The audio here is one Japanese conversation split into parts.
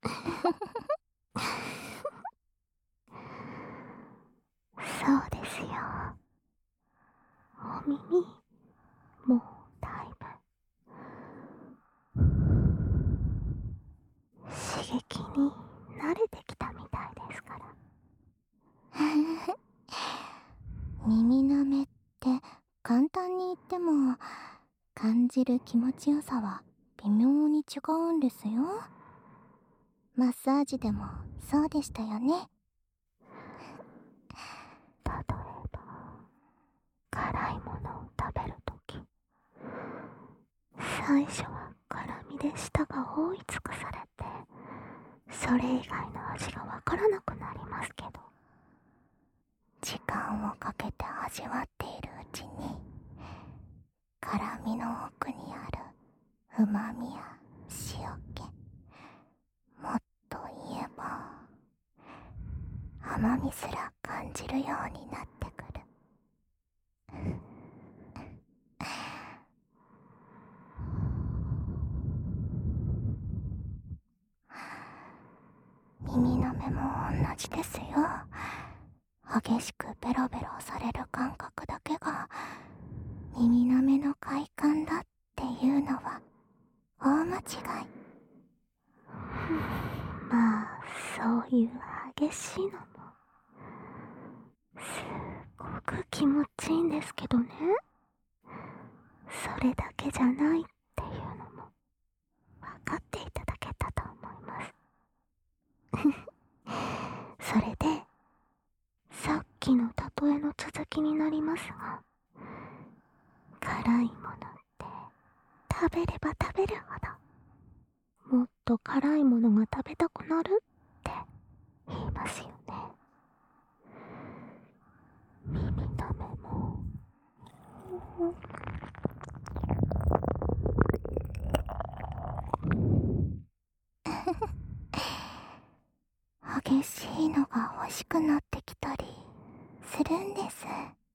そうですよ。お耳、もうだいぶ刺激に慣れてきたみたいですから。 耳なめって簡単に言っても感じる気持ちよさは微妙に違うんですよ。マッサージでもそうでしたよね。 例えば辛いものを食べるとき、最初は辛みで舌が覆い尽くされて、それ以外の味がわからなくなりますけど、 時間をかけて味わっているうちに辛みの奥にある旨味や塩気、もっと言えば甘みすら感じるようになってくる。耳なめも同じですよ。激しくベロベロされる感覚だけが耳なめの快感だっていうのは大間違い。 まあそういう激しいのもすっごく気持ちいいんですけどね。それだけじゃないっていうのも分かっていただけたと思います。それでさっきの例えの続きになりますが、辛いものって食べれば食べるほどもっと辛いものが食べたくなるって言いますよね。耳なめも激しいのが欲しくなってきたりするんです。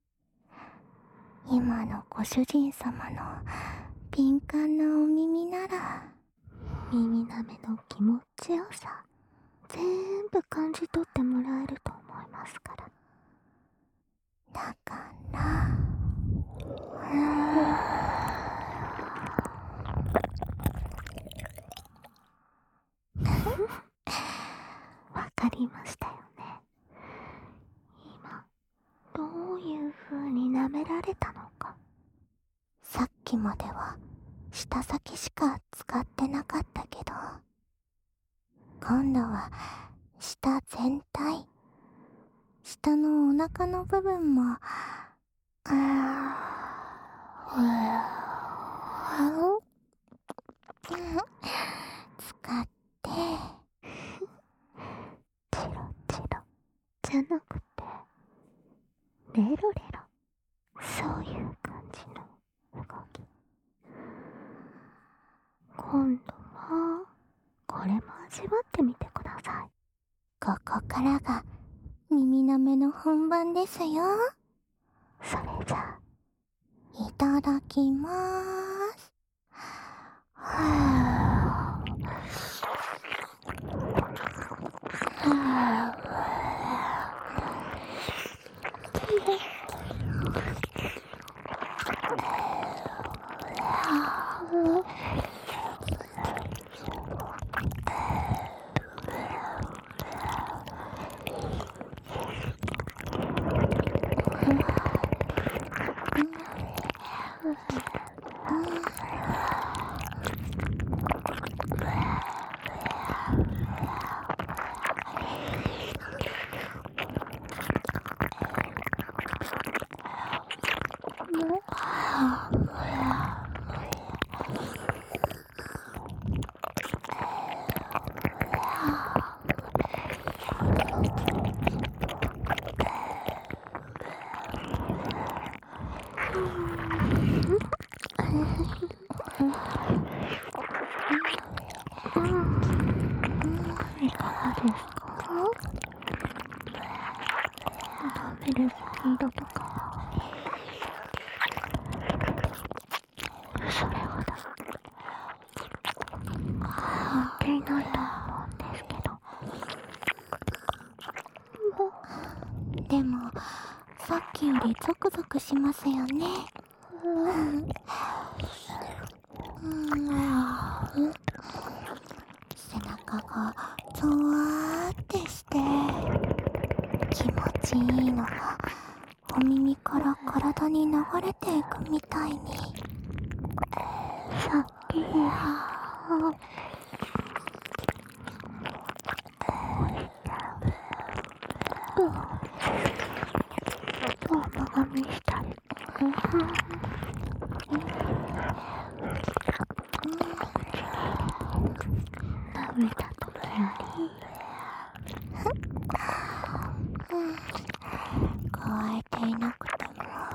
今のご主人様の敏感なお耳なら耳なめの気持ちよさ全部感じ取ってもらえると思いますから。 だからわかりましたよね。今どういう風に舐められたのか。 さっきまでは舌先しか使ってなかったけど、今度は舌全体、下のお腹の部分も使ってチロチロじゃなくてレロレロ、そういう感じの動き。今度はこれも味わってみてください。 ここからが耳なめの本番ですよ。 それじゃいただきまーす。 いかがですか？食べるスピードとかはそれほど変わっていないと思うんですでもさっきよりゾクゾクしますよね。背中がゾワーってして気持ちいいのがお耳から体に流れていくみたいに。 さっき甘噛みしたり舐めた時より加えていなくても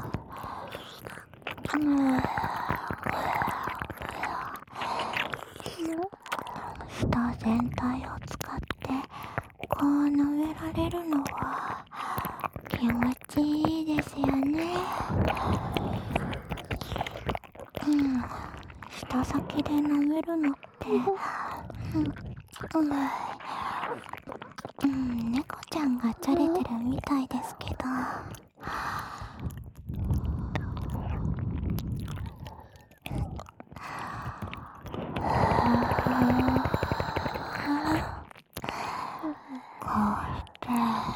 舌全体を使ってこう舐められるのは気持ちいいですよね。舌先で舐めるのって猫ちゃんがじゃれてるみたいですけど、こうして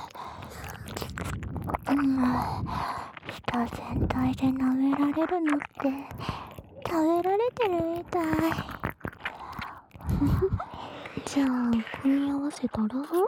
舌全体で舐められるのって食べられてるみたい。 じゃあ組み合わせたらお口で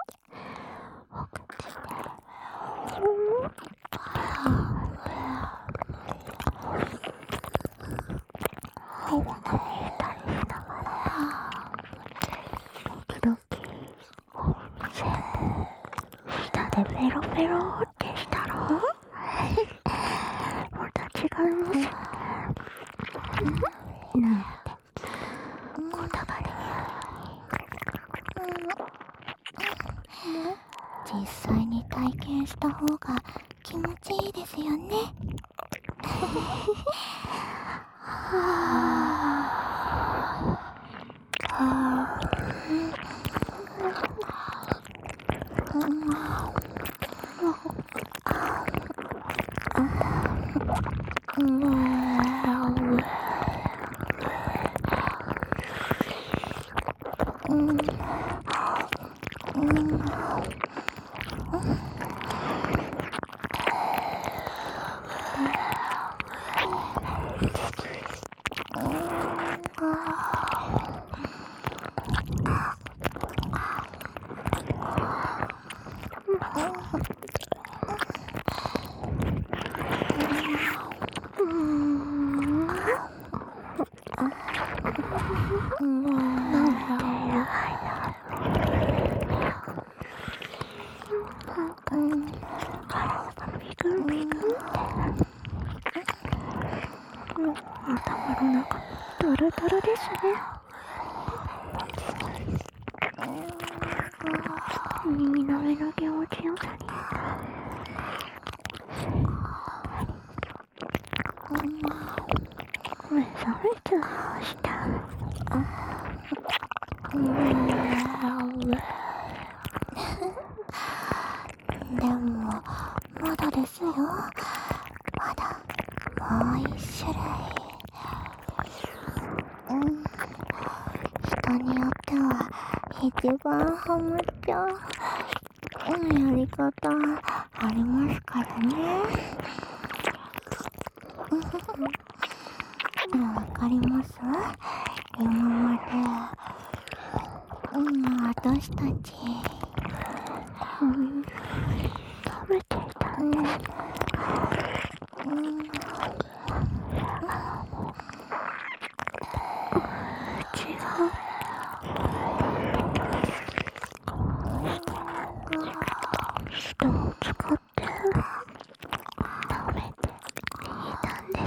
歯が見えたりしながら時々全部舌でペロペロってしたらまた違いますよねなんてこだわり実際に体験した方が気持ちいいですよね。 頭の中ドルドルですね。耳の上の気持ちよさに目覚めちゃいました。 でもまだですよ。まだもう一種類。人によっては一番ハマっちゃうやり方ありますからね。わかります？今まで私たち食べていたんです。口が舌を使って食べていたんです。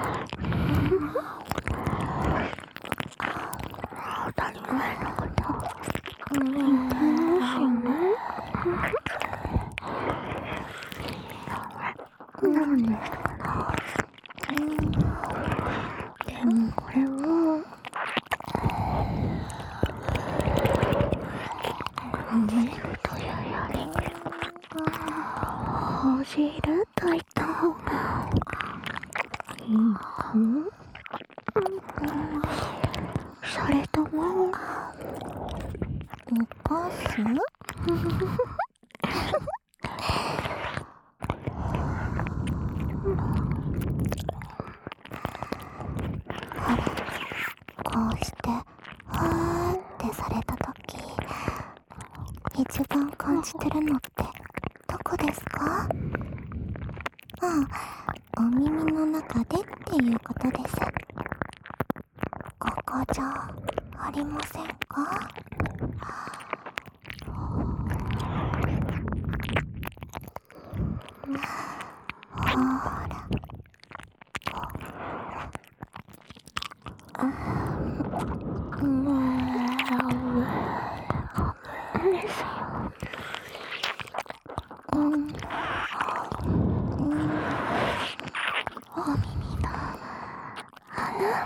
当たり前のこと言ってますよね。なんですかな。でもこれを舐めるというよりしいると言った方がいいかも。それとも起こす？こうしてはーってされたとき、一番感じてるのってどこですか？お耳の中でっていうことです。ここじゃありませんか？ほーら。お耳の穴。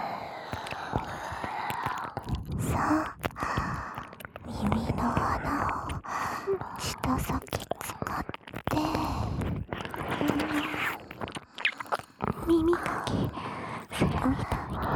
さあ、耳の穴を舌先使って耳かきするみたいに。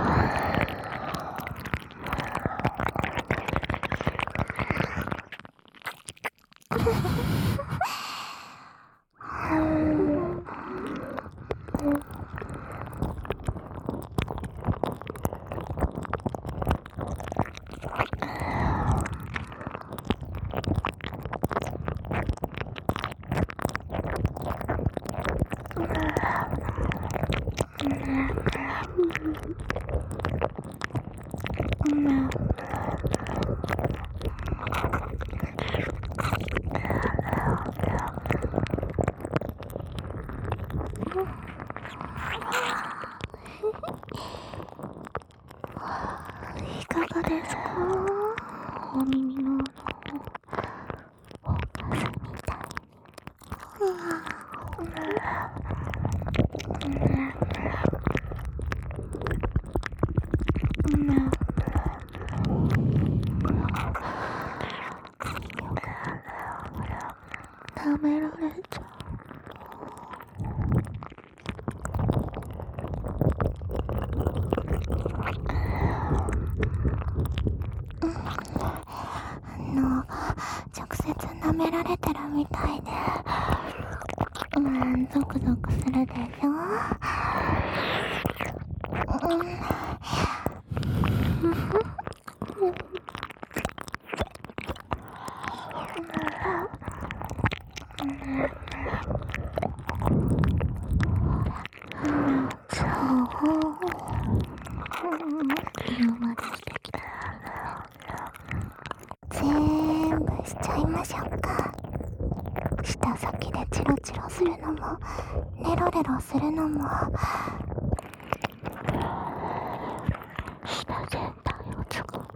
いかがですか？お耳の穴をおかずみたいに。食べられちゃう。 直接舐められてるみたいで、ゾクゾクするでしょ？ 今までしてきた。 全部しちゃいましょうか。舌先でチロチロするのもレロレロするのも、 舌全体を使う。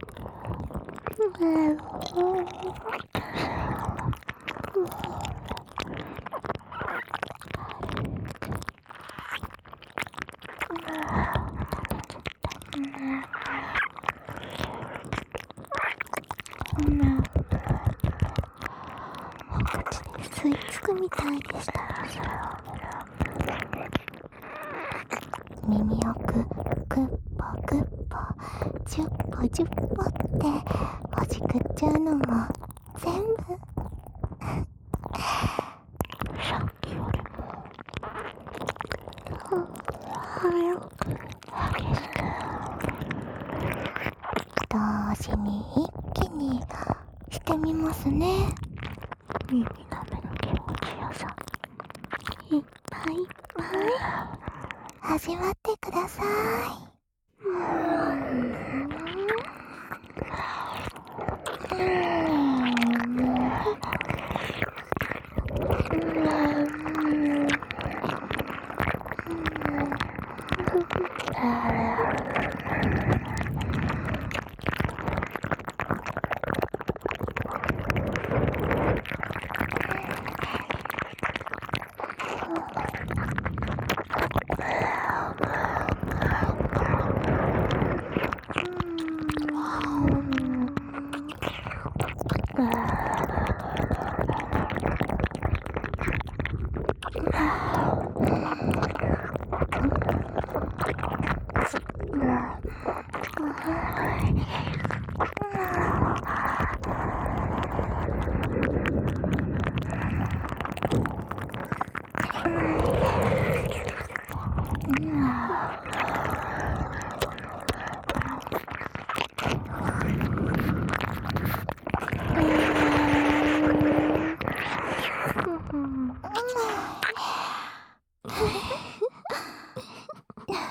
吸い付くみたいでしたら、それを耳奥グッポグッポ10個10個ってほじくっちゃうのも全部さっきよりも早く激しく同時に一気にしてみますね。 耳の目の気持ちよさいっぱいいっぱい味わってください。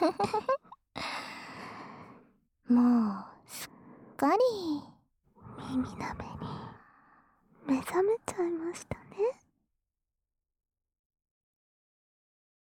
もうすっかり耳鍋に目覚めちゃいましたね。